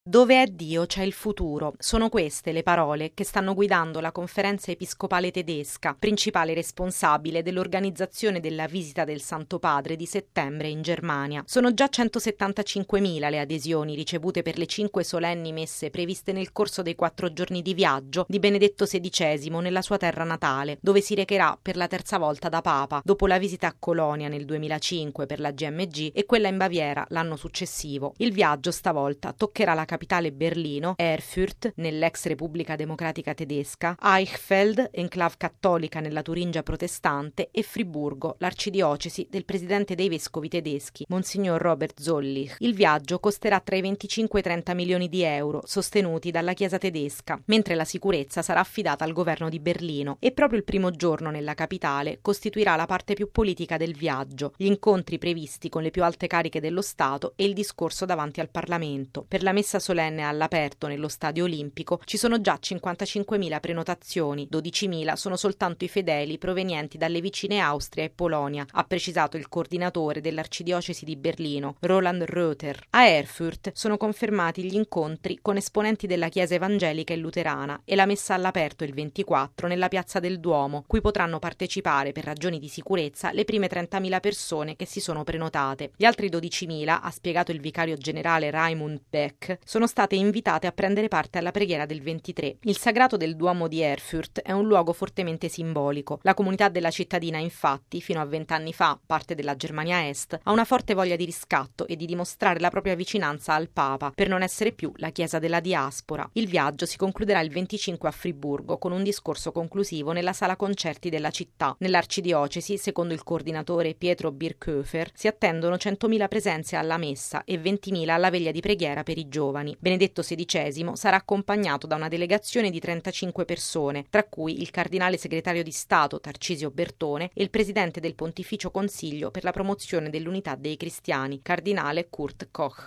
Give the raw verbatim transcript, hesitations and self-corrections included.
Dove è Dio c'è il futuro. Sono queste le parole che stanno guidando la Conferenza Episcopale Tedesca, principale responsabile dell'organizzazione della visita del Santo Padre di settembre in Germania. Sono già centosettantacinquemila le adesioni ricevute per le cinque solenni messe previste nel corso dei quattro giorni di viaggio di Benedetto sedicesimo nella sua terra natale, dove si recherà per la terza volta da Papa, dopo la visita a Colonia nel duemilacinque per la G M G e quella in Baviera l'anno successivo. Il viaggio stavolta toccherà la capitale Berlino, Erfurt nell'ex Repubblica Democratica Tedesca, Eichfeld, enclave cattolica nella Turingia protestante, e Friburgo, l'arcidiocesi del presidente dei vescovi tedeschi, Monsignor Robert Zollich. Il viaggio costerà tra i venticinque e i trenta milioni di euro, sostenuti dalla Chiesa tedesca, mentre la sicurezza sarà affidata al governo di Berlino. E proprio il primo giorno nella capitale costituirà la parte più politica del viaggio, gli incontri previsti con le più alte cariche dello Stato e il discorso davanti al Parlamento. Per la messa solenne all'aperto nello Stadio Olimpico ci sono già cinquantacinquemila prenotazioni, dodicimila sono soltanto i fedeli provenienti dalle vicine Austria e Polonia, ha precisato il coordinatore dell'arcidiocesi di Berlino, Roland Röther. A Erfurt sono confermati gli incontri con esponenti della Chiesa evangelica e luterana e la messa all'aperto il ventiquattro nella piazza del Duomo, cui potranno partecipare per ragioni di sicurezza le prime trentamila persone che si sono prenotate. Gli altri dodicimila, ha spiegato il vicario generale Raimund Beck, sono state invitate a prendere parte alla preghiera del ventitré. Il sagrato del Duomo di Erfurt è un luogo fortemente simbolico. La comunità della cittadina, infatti, fino a vent'anni fa, parte della Germania Est, ha una forte voglia di riscatto e di dimostrare la propria vicinanza al Papa, per non essere più la chiesa della diaspora. Il viaggio si concluderà il venticinque a Friburgo con un discorso conclusivo nella sala concerti della città. Nell'arcidiocesi, secondo il coordinatore Pietro Birkhofer, si attendono centomila presenze alla messa e ventimila alla veglia di preghiera per i giovani. Benedetto sedicesimo sarà accompagnato da una delegazione di trentacinque persone, tra cui il cardinale segretario di Stato Tarcisio Bertone e il presidente del Pontificio Consiglio per la promozione dell'unità dei cristiani, cardinale Kurt Koch.